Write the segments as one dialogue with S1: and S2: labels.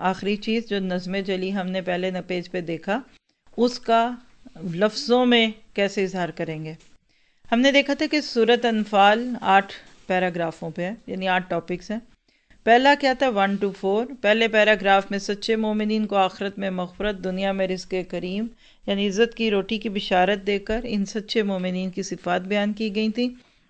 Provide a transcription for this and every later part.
S1: آخری چیز جو نظم جلی ہم نے پہلے پیج پہ دیکھا، اس کا لفظوں میں کیسے اظہار کریں گے. ہم نے دیکھا تھا کہ سورۃ انفال 8 پیراگرافوں پہ ہے، یعنی 8 ٹاپکس ہیں. پہلا کیا تھا 1 to 4. پہلے پیراگراف میں سچے مومنین کو آخرت میں مغفرت، دنیا میں رزق کریم یعنی عزت کی روٹی کی بشارت دے کر ان سچے مومنین کی صفات بیان کی گئی تھیں.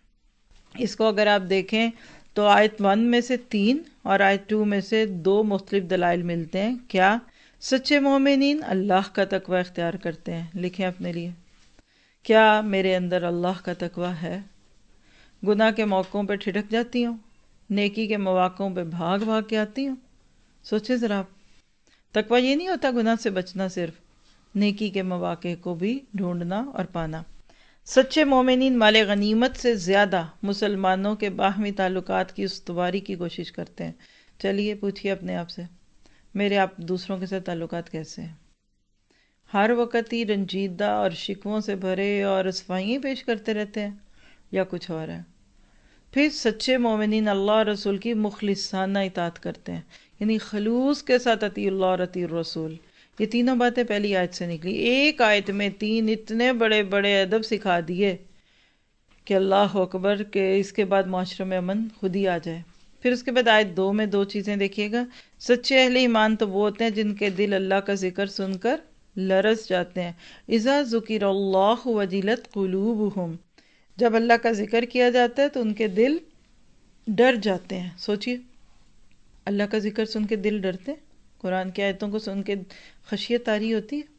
S1: اس کو اگر آپ دیکھیں تو آیت 1 میں سے 3 اور آیت 2 میں سے 2 مختلف دلائل ملتے ہیں. کیا؟ سچے مومنین اللہ کا تقوی اختیار کرتے ہیں. لکھیں اپنے لیے، کیا میرے اندر اللہ کا تقوی ہے؟ گناہ کے موقعوں پہ ٹھٹک جاتی ہوں، نیکی کے مواقعوں پہ بھاگ بھاگ کے آتی ہوں. سوچیں ذرا آپ، تقوی یہ نہیں ہوتا گناہ سے بچنا، صرف نیکی کے مواقع کو بھی ڈھونڈنا اور پانا. سچے مومنین مال غنیمت سے زیادہ مسلمانوں کے باہمی تعلقات کی استواری کی کوشش کرتے ہیں. چلیے پوچھئے اپنے آپ سے، میرے آپ دوسروں کے ساتھ تعلقات کیسے ہیں؟ ہر وقت ہی رنجیدہ اور شکووں سے بھرے اور رسوائیاں پیش کرتے رہتے ہیں یا کچھ اور ہے؟ پھر سچے مومنین اللہ اور رسول کی مخلصانہ اطاعت کرتے ہیں، یعنی خلوص کے ساتھ اطیع اللہ اور اطیع الرسول. یہ تینوں باتیں پہلی آیت سے نکلی. ایک آیت میں 3 اتنے بڑے بڑے ادب سکھا دیے کہ اللہ اکبر، کہ اس کے بعد معاشرے میں امن خود ہی آ جائے. پھر اس کے بعد آیت 2 میں 2 چیزیں دیکھیے گا. سچے اہل ایمان تو وہ ہوتے ہیں جن کے دل اللہ کا ذکر سن کر لرز جاتے ہیں. اذا ذکر اللہ وجلت قلوبہم، جب اللہ کا ذکر کیا جاتا ہے تو ان کے دل ڈر جاتے ہیں. سوچئے، اللہ کا ذکر سن کے دل ڈرتے ہیں، قرآن کی آیتوں کو سن کے خشیت طاری ہوتی ہے،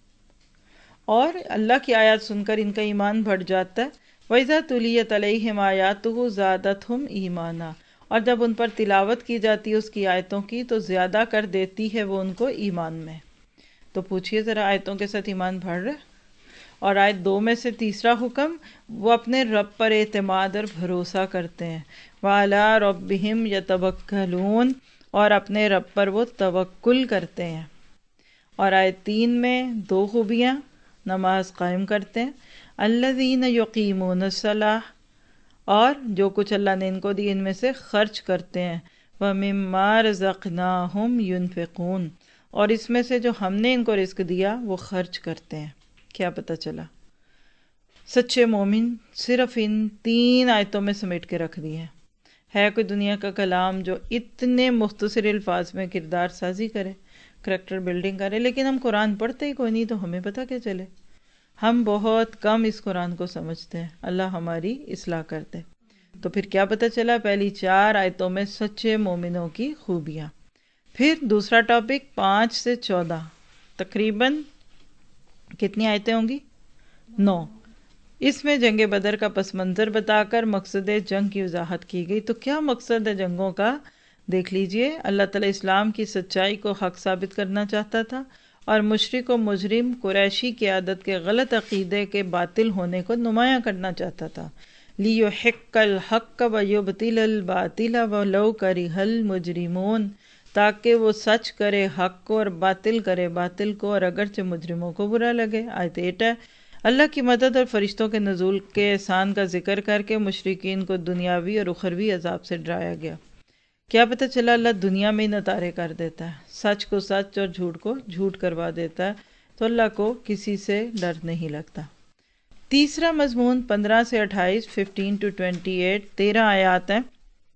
S1: اور اللہ کی آیات سن کر ان کا ایمان بڑھ جاتا ہے. وَإِذَا تُلِيَتْ عَلَيْهِمْ آيَاتُهُ زَادَتْهُمْ ایمانا، اور جب ان پر تلاوت کی جاتی ہے اس کی آیتوں کی تو زیادہ کر دیتی ہے وہ ان کو ایمان میں. تو پوچھئے ذرا، آیتوں کے ساتھ ایمان بڑھ رہا ہے؟ اور آیت 2 میں سے تیسرا حکم، وہ اپنے رب پر اعتماد اور بھروسہ کرتے ہیں. وَعَلَىٰ رَبِّهِمْ يَتَوَكَّلُونَ، اور اپنے رب پر وہ توکل کرتے ہیں. اور آیت 3 میں 2 خوبیاں، نماز قائم کرتے ہیں. الذین یقیمون الصلاۃ، اور جو کچھ اللہ نے ان کو دی ان میں سے خرچ کرتے ہیں. وَمِمَّا رَزَقْنَاهُمْ يُنْفِقُونَ، اور اس میں سے جو ہم نے ان کو رزق دیا وہ خرچ کرتے ہیں. کیا پتہ چلا؟ سچے مومن صرف ان 3 آیتوں میں سمیٹ کے رکھ دی ہیں. ہے کوئی دنیا کا کلام جو اتنے مختصر الفاظ میں کردار سازی کرے، کریکٹر بلڈنگ کرے؟ لیکن ہم قرآن پڑھتے ہی کوئی نہیں تو ہمیں پتہ کیا چلے. ہم بہت کم اس قرآن کو سمجھتے ہیں. اللہ ہماری اصلاح کرتے. تو پھر کیا پتہ چلا؟ پہلی 4 آیتوں میں سچے مومنوں کی خوبیاں. پھر دوسرا ٹاپک 5 سے 14، تقریباً کتنی آیتیں ہوں گی؟ 9. اس میں جنگ بدر کا پس منظر بتا کر مقصد جنگ کی وضاحت کی گئی. تو کیا مقصد ہے جنگوں کا؟ دیکھ لیجئے. اللہ تعالیٰ اسلام کی سچائی کو حق ثابت کرنا چاہتا تھا اور مشرک و مجرم قریشی کی عادت کے غلط عقیدے کے باطل ہونے کو نمایاں کرنا چاہتا تھا. لِيُحِقَّ الْحَقَّ وَيُبْطِلَ الْبَاطِلَ وَلَوْ كَرِهَ الْمُجْرِمُونَ، تاکہ وہ سچ کرے حق کو اور باطل کرے باطل کو، اور اگرچہ مجرموں کو برا لگے. آیت 8 ہے. اللہ کی مدد اور فرشتوں کے نزول کے احسان کا ذکر کر کے مشرکین کو دنیاوی اور اخروی عذاب سے ڈرایا گیا. کیا پتہ چلا؟ اللہ دنیا میں ہی نتارے کر دیتا ہے، سچ کو سچ اور جھوٹ کو جھوٹ کروا دیتا ہے. تو اللہ کو کسی سے ڈر نہیں لگتا. تیسرا مضمون 15 سے 28، 15 to 28، 13 آیات ہیں.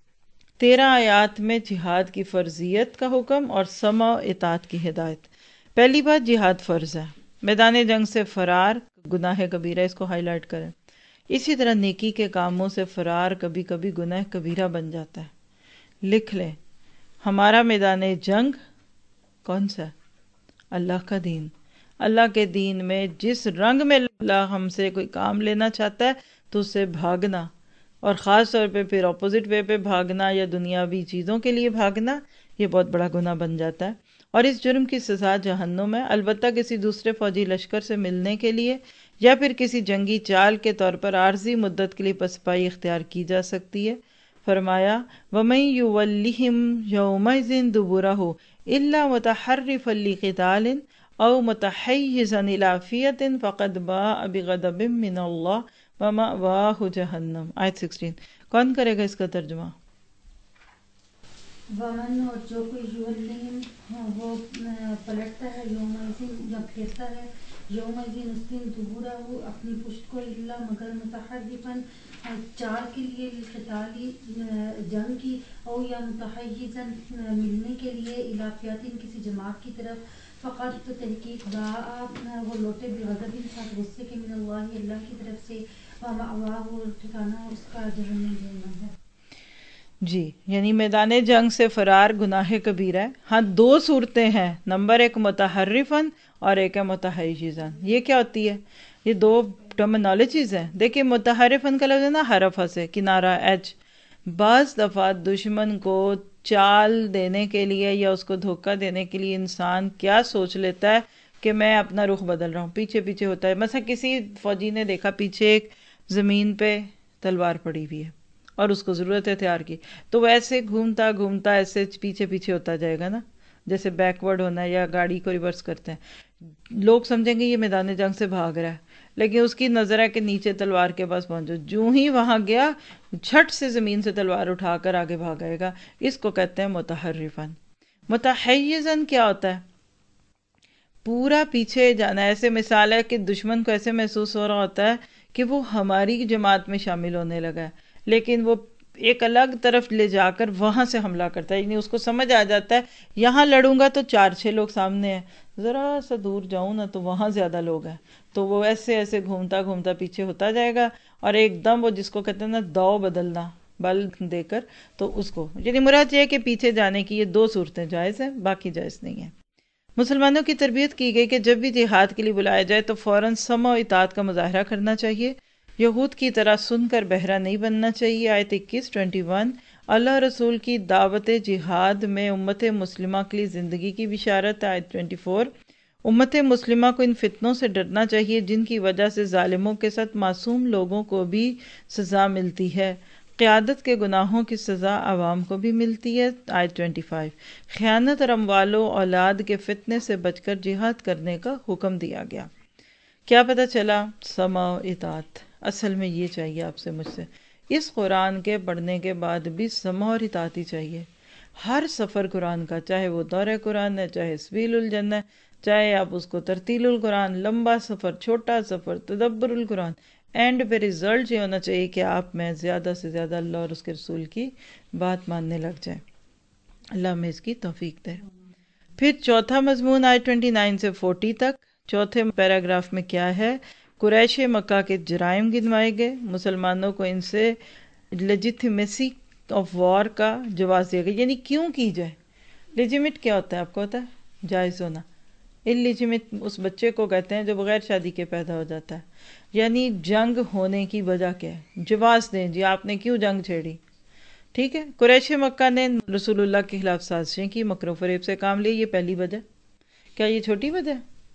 S1: 13 آیات میں جہاد کی فرضیت کا حکم اور سمع و اطاعت کی ہدایت. پہلی بات، جہاد فرض ہے. میدان جنگ سے فرار گناہ کبیرہ، اس کو ہائی لائٹ کریں. اسی طرح نیکی کے کاموں سے فرار کبھی کبھی گناہ کبیرہ بن جاتا ہے. لکھ لیں، ہمارا میدان جنگ کون سا ہے؟ اللہ کا دین. اللہ کے دین میں جس رنگ میں اللہ ہم سے کوئی کام لینا چاہتا ہے تو اس سے بھاگنا، اور خاص طور پہ پھر اپوزٹ وے پہ بھاگنا یا دنیاوی چیزوں کے لیے بھاگنا، یہ بہت بڑا گناہ بن جاتا ہے. اور اس جرم کی سزا جہنم ہے. البتہ کسی دوسرے فوجی لشکر سے ملنے کے لیے یا پھر کسی جنگی چال کے طور پر عارضی مدت کے لیے پسپائی اختیار کی جا سکتی ہے. فرمایا وَمَن يُوَلِّهِمْ يَوْمَئِذٍ دُبُرَهُ إِلَّا مُتَحَرِّفًا لِقِتَالٍ أَوْ مُتَحَيِّزًا إِلَىٰ فِئَةٍ فَقَدْ بَاءَ بِغَضَبٍ مِّنَ اللَّهِ وَمَأْوَاهُ جَهَنَّمُ. آیت 16. کون کرے گا اس کا ترجمہ؟
S2: ومن اور جو کوئی یولیم وہ پلٹتا ہے یوم الدین یا پھیرتا ہے یوم الدین اس دن ظہورہ ہو اپنی پشت کو اللہ مگر متحرفن چال کے لیے قتالی جنگ کی او یا متحیزن ملنے کے لیے الافیاتین کسی جماعت کی طرف فقط تو تحقیق باء وہ لوٹے بغضب ساتھ غصے کے من اللہ اللہ کی طرف سے ومأواہ اور ٹھکانہ اس کا جہنم جہنم ہے.
S1: جی یعنی میدان جنگ سے فرار گناہ کبیرہ ہے. ہاں دو صورتیں ہیں، نمبر ایک متحرفن اور ایک ہے متحیزن. یہ کیا ہوتی ہے؟ یہ دو ٹرمنالوجیز ہیں. دیکھیں متحرفن کا لفظ ہے نا حرفہ سے کنارہ ایچ. بعض دفعہ دشمن کو چال دینے کے لیے یا اس کو دھوکہ دینے کے لیے انسان کیا سوچ لیتا ہے کہ میں اپنا رخ بدل رہا ہوں، پیچھے پیچھے ہوتا ہے. مثلا کسی فوجی نے دیکھا پیچھے ایک زمین پہ تلوار پڑی ہوئی ہے اور اس کو ضرورت ہے ہتھیار کی، تو وہ ایسے گھومتا گھومتا ایسے پیچھے پیچھے ہوتا جائے گا نا، جیسے بیکورڈ ہونا ہے یا گاڑی کو ریورس کرتے ہیں. لوگ سمجھیں گے یہ میدان جنگ سے بھاگ رہا ہے، لیکن اس کی نظر ہے کہ نیچے تلوار کے پاس پہنچو. جو ہی وہاں گیا جھٹ سے زمین سے تلوار اٹھا کر آگے بھاگائے گا. اس کو کہتے ہیں متحرفن. متحیزن کیا ہوتا ہے؟ پورا پیچھے جانا. ایسے مثال ہے کہ دشمن کو ایسے محسوس ہو رہا ہوتا ہے کہ وہ ہماری جماعت میں شامل ہونے لگا ہے، لیکن وہ ایک الگ طرف لے جا کر وہاں سے حملہ کرتا ہے. یعنی اس کو سمجھ آ جاتا ہے یہاں لڑوں گا تو 4-6 لوگ سامنے ہیں، ذرا سا دور جاؤں نا تو وہاں زیادہ لوگ ہیں، تو وہ ایسے ایسے گھومتا گھومتا پیچھے ہوتا جائے گا اور ایک دم وہ جس کو کہتے ہیں نا داؤ بدلنا بل دے کر، تو اس کو یعنی مراد یہ ہے کہ پیچھے جانے کی یہ دو صورتیں جائز ہیں، باقی جائز نہیں ہیں. مسلمانوں کی تربیت کی گئی کہ جب بھی جہاد کے لیے بلایا جائے تو فوراً سمع و اطاعت کا مظاہرہ کرنا چاہیے. یہود کی طرح سن کر بہرا نہیں بننا چاہیے. آیت 21 اللہ رسول کی دعوت جہاد میں امت مسلمہ کے لیے زندگی کی بشارت. آیت 24 امت مسلمہ کو ان فتنوں سے ڈرنا چاہیے جن کی وجہ سے ظالموں کے ساتھ معصوم لوگوں کو بھی سزا ملتی ہے. قیادت کے گناہوں کی سزا عوام کو بھی ملتی ہے. آیت 25 خیانت اور اموال و اولاد کے فتنے سے بچ کر جہاد کرنے کا حکم دیا گیا. کیا پتہ چلا؟ سمع و اطاعت. اصل میں یہ چاہیے آپ سے مجھ سے. اس قرآن کے پڑھنے کے بعد بھی سمع اور اطاعت ہی چاہیے. ہر سفر قرآن کا، چاہے وہ دورہ قرآن ہے، چاہے سبیل الجنہ ہے، چاہے آپ اس کو ترتیل القرآن، لمبا سفر، چھوٹا سفر، تدبر القرآن، اینڈ پہ رزلٹ یہ ہونا چاہیے کہ آپ میں زیادہ سے زیادہ اللہ اور اس کے رسول کی بات ماننے لگ جائیں. اللہ ہمیں اس کی توفیق دے. پھر چوتھا مضمون آیت 29 سے 40 تک. چوتھے پیراگراف میں کیا ہے؟ قریش مکہ کے جرائم گنوائے گئے. مسلمانوں کو ان سے لیجیٹمیسی آف وار کا جواز دیا گیا. یعنی کیوں کی جائے؟ لیجیمیٹ کیا ہوتا ہے آپ کو پتہ ہے؟ جائز ہونا. اللیجیمیٹ اس بچے کو کہتے ہیں جو بغیر شادی کے پیدا ہو جاتا ہے. یعنی جنگ ہونے کی وجہ کیا ہے؟ جواز دیں جی آپ نے کیوں جنگ چھیڑی. ٹھیک ہے، قریش مکہ نے رسول اللہ کے خلاف سازشیں کی، مکر و فریب سے کام لیا. یہ پہلی وجہ. کیا یہ چھوٹی وجہ؟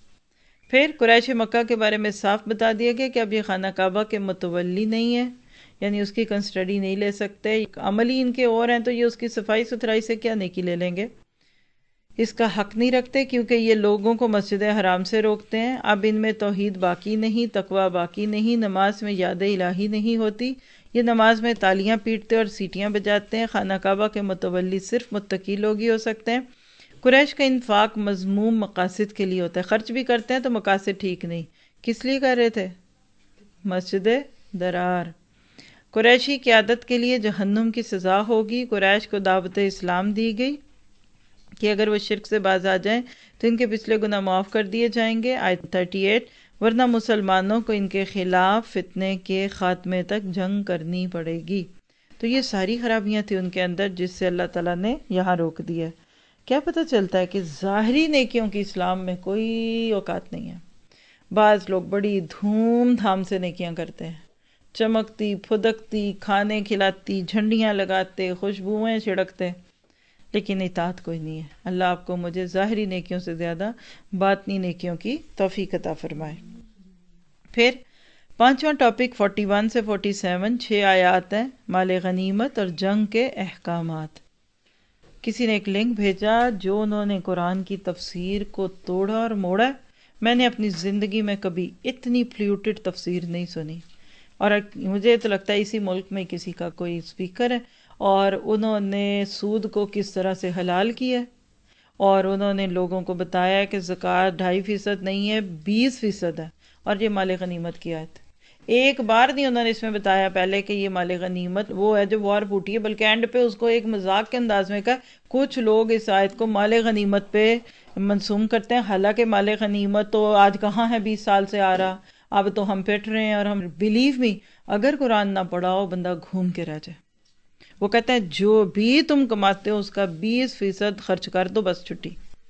S1: پھر قریش مکہ کے بارے میں صاف بتا دیا گیا کہ اب یہ خانہ کعبہ کے متولی نہیں ہے، یعنی اس کی کنسٹڈی نہیں لے سکتے. عملی ان کے اور ہیں تو یہ اس کی صفائی ستھرائی سے کیا نیکی لے لیں گے؟ اس کا حق نہیں رکھتے کیونکہ یہ لوگوں کو مسجد حرام سے روکتے ہیں. اب ان میں توحید باقی نہیں، تقوی باقی نہیں، نماز میں یاد الہی نہیں ہوتی. یہ نماز میں تالیاں پیٹتے اور سیٹیاں بجاتے ہیں. خانہ کعبہ کے متولی صرف متقی لوگ ہی ہو سکتے ہیں. قریش کا انفاق مذموم مقاصد کے لیے ہوتا ہے. خرچ بھی کرتے ہیں تو مقاصد ٹھیک نہیں. کس لیے کر رہے تھے؟ مسجد درار. قریشی قیادت کے لیے جہنم کی سزا ہوگی. قریش کو دعوت اسلام دی گئی کہ اگر وہ شرک سے باز آ جائیں تو ان کے پچھلے گناہ معاف کر دیے جائیں گے. آیت 38 ورنہ مسلمانوں کو ان کے خلاف فتنے کے خاتمے تک جنگ کرنی پڑے گی. تو یہ ساری خرابیاں تھیں ان کے اندر جس سے اللہ تعالیٰ نے یہاں روک دیا. کیا پتہ چلتا ہے کہ ظاہری نیکیوں کی اسلام میں کوئی اوقات نہیں ہے. بعض لوگ بڑی دھوم دھام سے نیکیاں کرتے ہیں، چمکتی پھدکتی، کھانے کھلاتی، جھنڈیاں لگاتے، خوشبوئیں چھڑکتے، لیکن اطاعت کوئی نہیں ہے. اللہ آپ کو مجھے ظاہری نیکیوں سے زیادہ باطنی نیکیوں کی توفیق عطا فرمائے. پھر پانچواں ٹاپک 41 سے 47 6 آیات ہیں، مال غنیمت اور جنگ کے احکامات. کسی نے ایک لنک بھیجا جو انہوں نے قرآن کی تفسیر کو توڑا اور موڑا. میں نے اپنی زندگی میں کبھی اتنی پلیوٹڈ تفسیر نہیں سنی، اور مجھے تو لگتا ہے اسی ملک میں کسی کا کوئی اسپیکر ہے اور انہوں نے سود کو کس طرح سے حلال کیا ہے، اور انہوں نے لوگوں کو بتایا کہ زکوٰۃ 2.5% نہیں ہے 20% ہے، اور یہ مال غنیمت کی آیت۔ ایک بار نہیں انہوں نے اس میں بتایا پہلے کہ یہ مال غنیمت وہ ہے جو وار پھوٹی ہے، بلکہ اینڈ پہ اس کو ایک مذاق کے انداز میں کہا۔ کچھ لوگ اس آیت کو مال غنیمت پہ منسوم کرتے ہیں، حالانکہ مال غنیمت تو آج کہاں ہے، 20 سال سے آ رہا، اب تو ہم پٹ رہے ہیں، اور ہم بلیو می اگر قرآن نہ پڑھا ہو بندہ گھوم کے رہ جائے۔ وہ کہتے ہیں جو بھی تم کماتے ہو اس کا 20% خرچ کر دو، بس چھٹی۔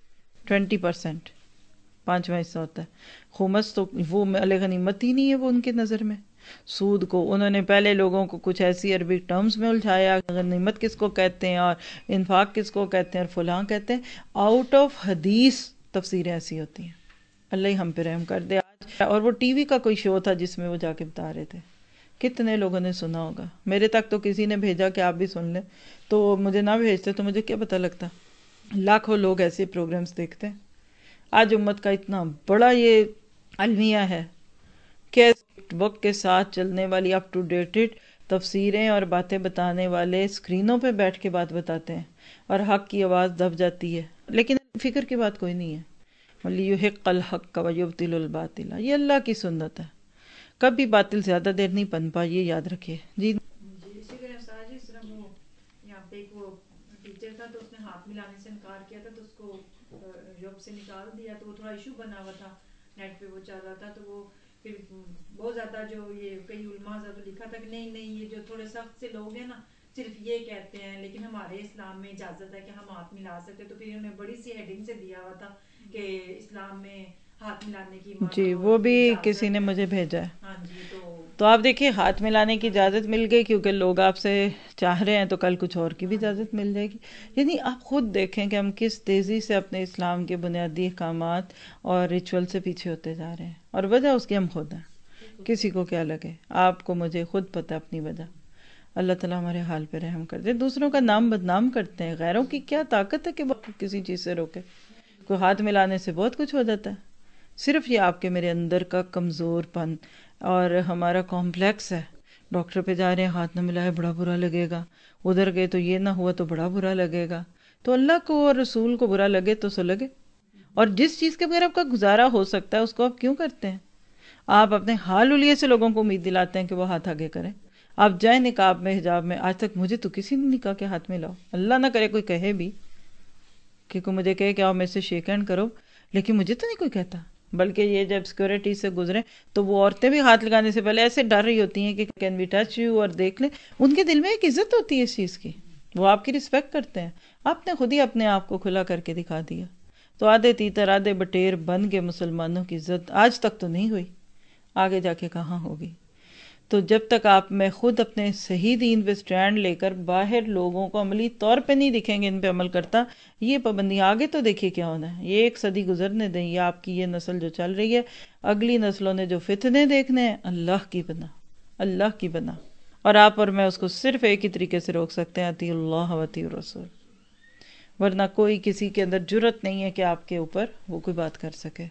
S1: 20% 5واں حصہ ہوتا ہے۔ خمس تو وہ مال غنیمت ہی نہیں ہے وہ ان کے نظر میں۔ سود کو انہوں نے پہلے لوگوں کو کچھ ایسی عربی ٹرمز میں الجھایا، غنیمت کس کو کہتے ہیں اور انفاق کس کو کہتے ہیں اور فلاں کہتے ہیں۔ آؤٹ آف حدیث تفسیریں ایسی ہوتی ہیں۔ اللہ ہی ہم پہ رحم کر دے۔ آج اور وہ ٹی وی کا کوئی شو تھا جس میں وہ جا کے بتا رہے تھے، کتنے لوگوں نے سنا ہوگا۔ میرے تک تو کسی نے بھیجا کہ آپ بھی سن لیں، تو مجھے نہ بھیجتے تو مجھے کیا پتہ لگتا۔ لاکھوں لوگ ایسے پروگرامز دیکھتے ہیں۔ آج امت کا اتنا بڑا یہ المیہ ہے کہ وقت کے ساتھ چلنے والی اپ ٹو ڈیٹڈ تفسیریں اور باتیں بتانے والے اسکرینوں پہ بیٹھ کے بات بتاتے ہیں، اور حق کی آواز دب جاتی ہے، لیکن فکر کی بات کوئی نہیں ہے۔ وَلِيُحِقَّ الْحَقَّ وَيُبْطِلُ الْبَاطِلَ، یہ اللہ کی سنت ہے، کبھی باطل زیادہ دیر نہیں پنپا، یہ یاد رکھیے۔ جی
S3: اسی طرح استاد جی، اس طرح وہ یہاں پہ ایک وہ ٹیچر تھا تو اس نے ہاتھ ملانے سے انکار کیا تھا، تو اس کو جاب سے نکال دیا، تو وہ تھوڑا ایشو بنا ہوا تھا، نیٹ پہ وہ چل رہا تھا، تو وہ پھر بہت زیادہ جو یہ کئی علماء حضرات لکھا تھا کہ نہیں نہیں یہ جو تھوڑے سخت سے لوگ ہیں نا صرف یہ کہتے ہیں، لیکن ہمارے اسلام میں اجازت ہے کہ ہم ہاتھ ملا سکتے، تو پھر انہوں نے بڑی سی ہیڈنگ سے دیا ہوا تھا کہ اسلام میں ہاتھ ملانے کی
S1: جی وہ بھی کسی نے مجھے بھیجا ہے۔
S3: ہاں جی،
S1: تو آپ دیکھیے ہاتھ ملانے کی اجازت مل گئی کیونکہ لوگ آپ سے چاہ رہے ہیں، تو کل کچھ اور کی بھی اجازت مل جائے گی۔ یعنی آپ خود دیکھیں کہ ہم کس تیزی سے اپنے اسلام کے بنیادی احکامات اور ریچول سے پیچھے ہوتے جا رہے ہیں، اور وجہ اس کی ہم خود ہیں۔ کسی کو کیا لگے، آپ کو مجھے خود پتہ اپنی وجہ۔ اللہ تعالیٰ ہمارے حال پہ رحم کر دے۔ دوسروں کا نام بدنام کرتے ہیں، غیروں کی کیا طاقت ہے کہ وہ کسی چیز سے روکے؟ کوئی ہاتھ ملانے سے بہت کچھ ہو جاتا ہے۔ صرف یہ آپ کے میرے اندر کا کمزور پن اور ہمارا کمپلیکس ہے۔ ڈاکٹر پہ جا رہے ہیں، ہاتھ نہ ملائے بڑا برا لگے گا، ادھر گئے تو یہ نہ ہوا تو بڑا برا لگے گا۔ تو اللہ کو اور رسول کو برا لگے تو سو لگے، اور جس چیز کے بغیر آپ کا گزارا ہو سکتا ہے اس کو آپ کیوں کرتے ہیں؟ آپ اپنے حال حلیے سے لوگوں کو امید دلاتے ہیں کہ وہ ہاتھ آگے کریں۔ آپ جائیں نقاب میں، حجاب میں، آج تک مجھے تو کسی نے نہیں کہا کہ ہاتھ ملاؤ۔ اللہ نہ کرے کوئی کہے بھی کہ کوئی مجھے کہے کہ آؤ میرے سے شیک ہینڈ کرو، لیکن مجھے تو نہیں کوئی کہتا۔ بلکہ یہ جب سیکورٹی سے گزرے تو وہ عورتیں بھی ہاتھ لگانے سے پہلے ایسے ڈر رہی ہوتی ہیں کہ کین وی ٹچ یو، اور دیکھ لیں۔ ان کے دل میں ایک عزت ہوتی ہے اس چیز کی، وہ آپ کی رسپیکٹ کرتے ہیں۔ آپ نے خود ہی اپنے آپ کو کھلا کر کے دکھا دیا، تو آدھے تیتر آدھے بٹیر بن کے مسلمانوں کی عزت آج تک تو نہیں ہوئی، آگے جا کے کہاں ہوگی؟ تو جب تک آپ میں خود اپنے صحیح دین پہ سٹینڈ لے کر باہر لوگوں کو عملی طور پہ نہیں دکھیں گے ان پہ عمل کرتا، یہ پابندی آگے تو دیکھیے کیا ہونا ہے۔ یہ ایک صدی گزرنے دیں، یہ آپ کی یہ نسل جو چل رہی ہے، اگلی نسلوں نے جو فتنے دیکھنے ہیں، اللہ کی بنا، اللہ کی بنا، اور آپ اور میں اس کو صرف ایک ہی طریقے سے روک سکتے ہیں، اطیعوا اللہ و اطیعوا الرسول، ورنہ کوئی کسی کے اندر جرت نہیں ہے کہ آپ کے اوپر وہ کوئی بات کر سکے۔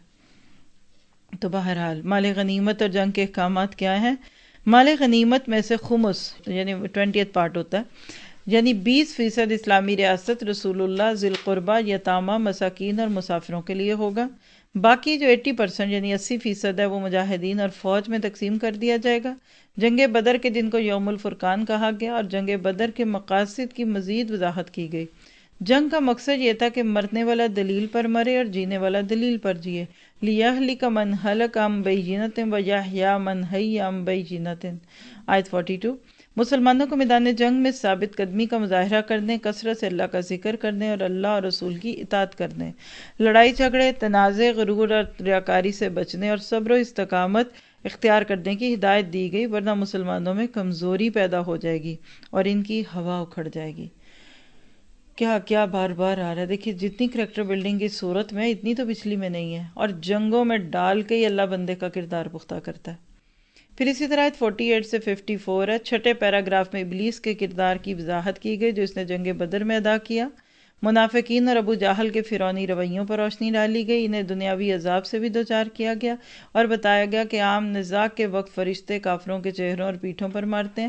S1: تو بہرحال مال غنیمت اور جنگ کے احکامات کیا ہیں؟ مال غنیمت میں سے خمس یعنی 20th پارٹ ہوتا ہے، یعنی 20% اسلامی ریاست رسول اللہ، ذی القربہ، یتامہ، مساکین اور مسافروں کے لیے ہوگا۔ باقی جو 80% یعنی 80% ہے وہ مجاہدین اور فوج میں تقسیم کر دیا جائے گا۔ جنگ بدر کے دن کو یوم الفرقان کہا گیا، اور جنگ بدر کے مقاصد کی مزید وضاحت کی گئی۔ جنگ کا مقصد یہ تھا کہ مرنے والا دلیل پر مرے اور جینے والا دلیل پر جیے۔ لِيَهْلِكَ مَنْ هَلَكَ عَنْ بَيِّنَةٍ وَيَحْيَىٰ مَنْ حَيَّ عَنْ بَيِّنَةٍ۔ آیت 42۔ مسلمانوں کو میدان جنگ میں ثابت قدمی کا مظاہرہ کرنے، کثرت سے اللہ کا ذکر کرنے اور اللہ اور رسول کی اطاعت کرنے، لڑائی جھگڑے، تنازع، غرور اور ریاکاری سے بچنے اور صبر و استقامت اختیار کرنے کی ہدایت دی گئی، ورنہ مسلمانوں میں کمزوری پیدا ہو جائے گی اور ان کی ہوا اکھڑ جائے گی۔ کیا کیا بار بار آ رہا ہے، دیکھیے جتنی کریکٹر بلڈنگ کی صورت میں اتنی تو پچھلی میں نہیں ہے، اور جنگوں میں ڈال کے ہی اللہ بندے کا کردار پختہ کرتا ہے۔ پھر اسی طرح 48 سے 54 ہے، چھٹے پیراگراف میں ابلیس کے کردار کی وضاحت کی گئی جو اس نے جنگ بدر میں ادا کیا۔ منافقین اور ابو جہل کے فرعونی رویوں پر روشنی ڈالی گئی، انہیں دنیاوی عذاب سے بھی دوچار کیا گیا، اور بتایا گیا کہ عام نزاع کے وقت فرشتے کافروں کے چہروں اور پیٹھوں پر مارتے ہیں۔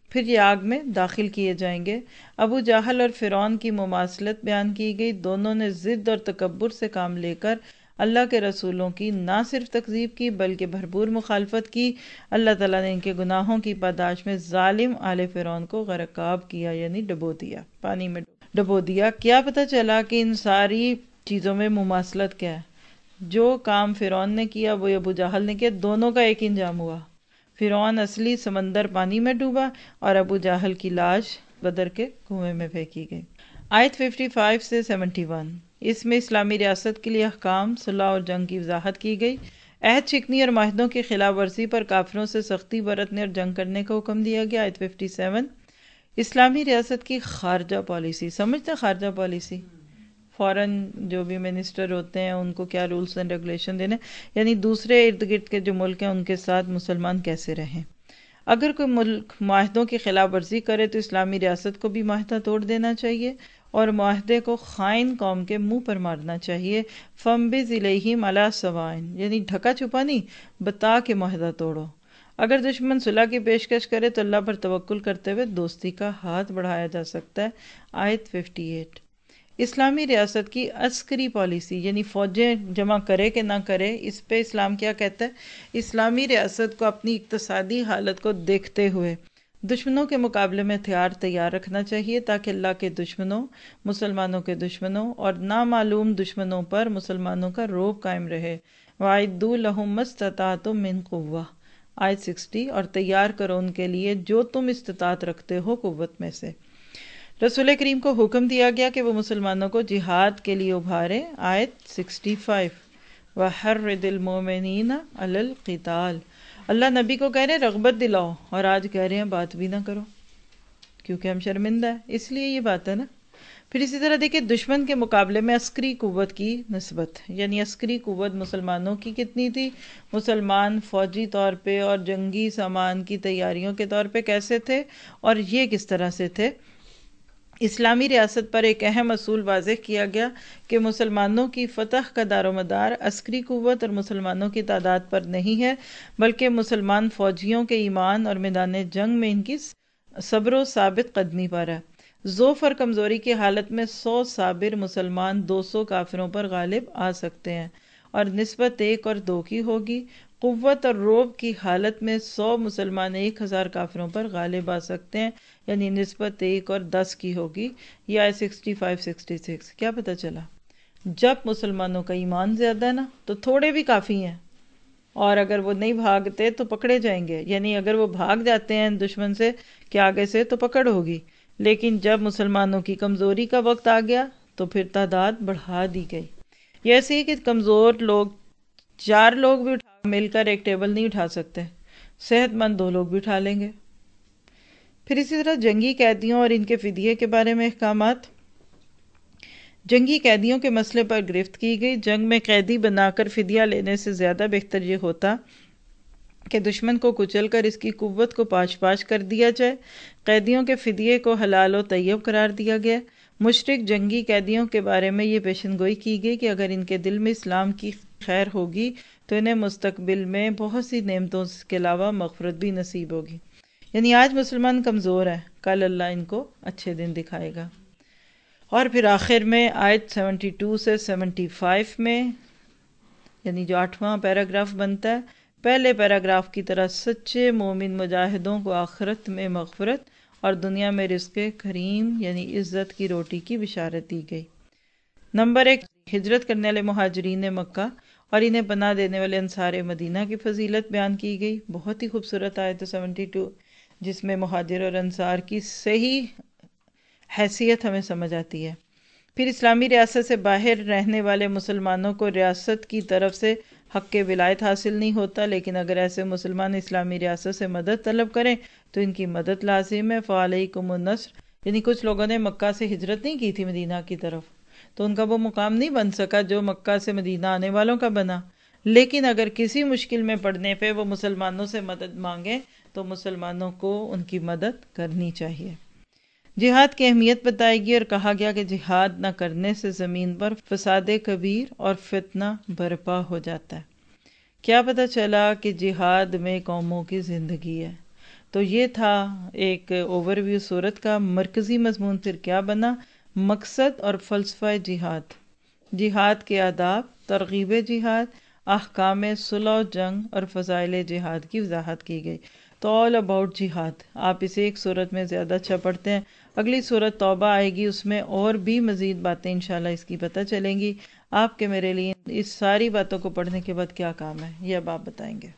S1: پھر یہ آگ میں داخل کیے جائیں گے۔ ابو جہل اور فرعون کی مماثلت بیان کی گئی۔ دونوں نے ضد اور تکبر سے کام لے کر اللہ کے رسولوں کی نہ صرف تکذیب کی بلکہ بھرپور مخالفت کی۔ اللہ تعالیٰ نے ان کے گناہوں کی پاداش میں ظالم آل فرعون کو غرقاب کیا، یعنی ڈبو دیا، پانی میں ڈبو دیا۔ کیا پتہ چلا کہ ان ساری چیزوں میں مماثلت کیا ہے؟ جو کام فرعون نے کیا وہ ابو جہل نے کیا، دونوں کا ایک انجام ہوا۔ فرعون اصلی سمندر پانی میں ڈوبا اور ابو جہل کی لاش بدر کے کنویں میں پھینکی گئی۔ آیت 55 سے 71، اس میں اسلامی ریاست کے لیے احکام، صلح اور جنگ کی وضاحت کی گئی۔ عہد شکنی اور معاہدوں کی خلاف ورزی پر کافروں سے سختی برتنے اور جنگ کرنے کا حکم دیا گیا۔ آیت 57، اسلامی ریاست کی خارجہ پالیسی۔ سمجھتے ہیں خارجہ پالیسی؟ فورن جو بھی منسٹر ہوتے ہیں ان کو کیا رولز اینڈ ریگولیشن دینے، یعنی دوسرے ارد گرد کے جو ملک ہیں ان کے ساتھ مسلمان کیسے رہیں۔ اگر کوئی ملک معاہدوں کی خلاف ورزی کرے تو اسلامی ریاست کو بھی معاہدہ توڑ دینا چاہیے اور معاہدے کو خائن قوم کے منہ پر مارنا چاہیے۔ فَانبِذْ إِلَيْهِمْ عَلَىٰ سَوَاءٍ، یعنی ڈھکا چھپا نہیں، بتا کے معاہدہ توڑو۔ اگر دشمن صلح کی پیشکش کرے تو اللہ پر توکل کرتے ہوئے دوستی کا ہاتھ بڑھایا جا سکتا ہے۔ آیت 58، اسلامی ریاست کی عسکری پالیسی، یعنی فوجیں جمع کرے کہ نہ کرے، اس پہ اسلام کیا کہتا ہے؟ اسلامی ریاست کو اپنی اقتصادی حالت کو دیکھتے ہوئے دشمنوں کے مقابلے میں ہتھیار تیار رکھنا چاہیے تاکہ اللہ کے دشمنوں، مسلمانوں کے دشمنوں اور نامعلوم دشمنوں پر مسلمانوں کا رعب قائم رہے۔ وَأَعِدُّوا لَهُم مَّا اسْتَطَعْتُم مِّن قُوَّةٍ، آیت 60، اور تیار کرو ان کے لیے جو تم استطاعت رکھتے ہو قوت میں سے۔ رسول کریم کو حکم دیا گیا کہ وہ مسلمانوں کو جہاد کے لیے ابھارے۔ آیت 65، وَحَرِّضِ الْمُؤْمِنِينَ عَلَى الْقِتَالِ، اللہ نبی کو کہہ رہے ہیں رغبت دلاؤ، اور آج کہہ رہے ہیں بات بھی نہ کرو کیونکہ ہم شرمندہ ہیں، اس لیے یہ بات ہے نا۔ پھر اسی طرح دیکھیں دشمن کے مقابلے میں عسکری قوت کی نسبت، یعنی عسکری قوت مسلمانوں کی کتنی تھی؟ مسلمان فوجی طور پہ اور جنگی سامان کی تیاریوں کے طور پہ کیسے تھے اور یہ کس طرح سے تھے؟ اسلامی ریاست پر ایک اہم اصول واضح کیا گیا کہ مسلمانوں کی فتح کا دار و مدار عسکری قوت اور مسلمانوں کی تعداد پر نہیں ہے، بلکہ مسلمان فوجیوں کے ایمان اور میدان جنگ میں ان کی صبر و ثابت قدمی پر ہے۔ ضعف اور کمزوری کی حالت میں 100 صابر مسلمان 200 کافروں پر غالب آ سکتے ہیں اور نسبت 1 اور 2 کی ہوگی۔ قوت اور رعب کی حالت میں 100 مسلمان 1000 کافروں پر غالب آ سکتے ہیں، یعنی نسبت 1 اور 10 کی ہوگی۔ یہ آئے 65-66۔ کیا پتہ چلا؟ جب مسلمانوں کا ایمان زیادہ ہے نا تو تھوڑے بھی کافی ہیں، اور اگر وہ نہیں بھاگتے تو پکڑے جائیں گے، یعنی اگر وہ بھاگ جاتے ہیں دشمن سے کہ آگے سے تو پکڑ ہوگی، لیکن جب مسلمانوں کی کمزوری کا وقت آ گیا تو پھر تعداد بڑھا دی گئی۔ یہ ایسے ہی کہ کمزور لوگ 4 لوگ بھی مل کر ایک ٹیبل نہیں اٹھا سکتے، صحت مند 2 لوگ بھی اٹھا لیں گے۔ پھر اسی طرح جنگی قیدیوں اور ان کے فدیے کے بارے میں احکامات۔ جنگی قیدیوں کے مسئلے پر گرفت کی گئی۔ جنگ میں قیدی بنا کر فدیہ لینے سے زیادہ بہتر یہ ہوتا کہ دشمن کو کچل کر اس کی قوت کو پاش پاش کر دیا جائے۔ قیدیوں کے فدیے کو حلال و طیب قرار دیا گیا۔ مشرک جنگی قیدیوں کے بارے میں یہ پیشن گوئی کی گئی کہ اگر ان کے دل میں اسلام کی خیر ہوگی تو انہیں مستقبل میں بہت سی نعمتوں کے علاوہ مغفرت بھی نصیب ہوگی، یعنی آج مسلمان کمزور ہیں، کل اللہ ان کو اچھے دن دکھائے گا۔ اور پھر آخر میں آیت 72 سے 75 میں، یعنی جو 8واں پیراگراف بنتا ہے، پہلے پیراگراف کی طرح سچے مومن مجاہدوں کو آخرت میں مغفرت اور دنیا میں رزق کریم یعنی عزت کی روٹی کی بشارت دی گئی۔ نمبر 1، ہجرت کرنے والے مہاجرین مکہ اور انہیں پناہ دینے والے انصار مدینہ کی فضیلت بیان کی گئی۔ بہت ہی خوبصورت آیت 72 جس میں مہاجر اور انصار کی صحیح حیثیت ہمیں سمجھ آتی ہے۔ پھر اسلامی ریاست سے باہر رہنے والے مسلمانوں کو ریاست کی طرف سے حق ولایت حاصل نہیں ہوتا، لیکن اگر ایسے مسلمان اسلامی ریاست سے مدد طلب کریں تو ان کی مدد لازم ہے۔ فَعَلَيْكُمُ النَّصْرُ، یعنی کچھ لوگوں نے مکہ سے ہجرت نہیں کی تھی مدینہ کی طرف، تو ان کا وہ مقام نہیں بن سکا جو مکہ سے مدینہ آنے والوں کا بنا، لیکن اگر کسی مشکل میں پڑنے پہ وہ مسلمانوں سے مدد مانگیں تو مسلمانوں کو ان کی مدد کرنی چاہیے۔ جہاد کی اہمیت بتائی گئی اور کہا گیا کہ جہاد نہ کرنے سے زمین پر فساد کبیر اور فتنہ برپا ہو جاتا ہے۔ کیا پتہ چلا کہ جہاد میں قوموں کی زندگی ہے۔ تو یہ تھا ایک اوور ویو صورت کا. مرکزی مضمون پھر کیا بنا؟ مقصد اور فلسفہ جہاد، جہاد کے آداب، ترغیب جہاد، احکام صلح و جنگ اور فضائل جہاد کی وضاحت کی گئی. تو آل اباؤٹ جہاد. آپ اسے ایک صورت میں زیادہ اچھا پڑھتے ہیں. اگلی صورت توبہ آئے گی، اس میں اور بھی مزید باتیں انشاءاللہ اس کی پتہ چلیں گی. آپ کے میرے لیے اس ساری باتوں کو پڑھنے کے بعد کیا کام ہے، یہ اب آپ بتائیں گے.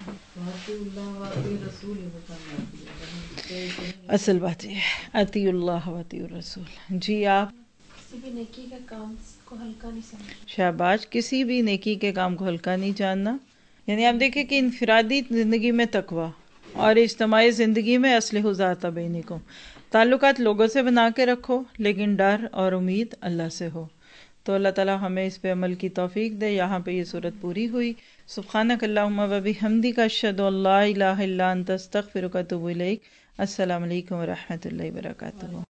S1: اصل بات یہ ہے اطیع اللہ و اطیع الرسول. جی آپ
S4: کسی بھی نیکی کے کام کو ہلکا نہیں سمجھنا.
S1: شاباش. کسی بھی نیکی کے کام کو ہلکا نہیں جاننا. یعنی آپ دیکھیں کہ انفرادی زندگی میں تقویٰ اور اجتماعی زندگی میں اصلحوا ذات بینکم. تعلقات لوگوں سے بنا کے رکھو لیکن ڈر اور امید اللہ سے ہو. تو اللہ تعالیٰ ہمیں اس پہ عمل کی توفیق دے. یہاں پہ یہ صورت پوری ہوئی. سبحانک اللہم و بحمدک اشہد ان لا الہ الا انت استغفرک و اتوب الیک. السلام علیکم و رحمۃ اللہ وبرکاتہ.